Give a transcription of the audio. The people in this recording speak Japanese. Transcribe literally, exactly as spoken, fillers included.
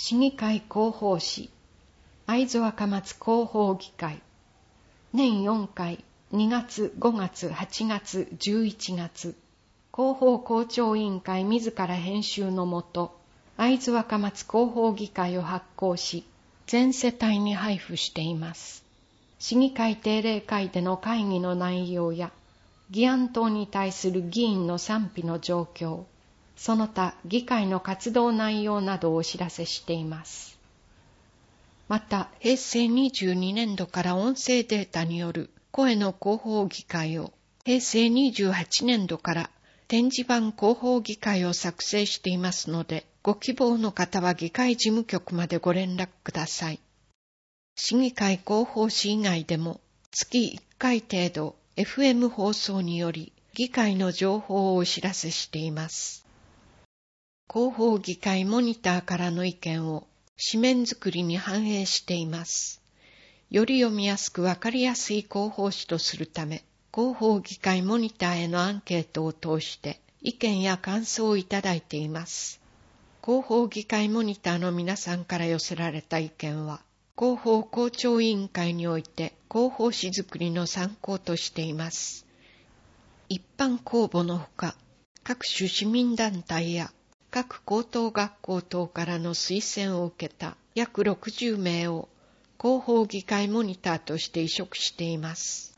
市議会広報誌、会津若松広報議会、年よんかい、にがつ、ごがつ、はちがつ、じゅういちがつ、広報校長委員会自ら編集のもと、会津若松広報議会を発行し、全世帯に配布しています。市議会定例会での会議の内容や、議案等に対する議員の賛否の状況、その他議会の活動内容などをお知らせしています。また、へいせいにじゅうにねんどから音声データによる声の広報議会を、へいせいにじゅうはちねんどから展示版広報議会を作成していますので、ご希望の方は議会事務局までご連絡ください。市議会広報誌以外でも月いっかい程度 エフエム 放送により議会の情報をお知らせしています。広報議会モニターからの意見を紙面作りに反映しています。より読みやすくわかりやすい広報誌とするため、広報議会モニターへのアンケートを通して意見や感想をいただいています。広報議会モニターの皆さんから寄せられた意見は、広報校長委員会において広報誌作りの参考としています。一般公募のほか、各種市民団体や各高等学校等からの推薦を受けた約ろくじゅうめいを広報議会モニターとして委嘱しています。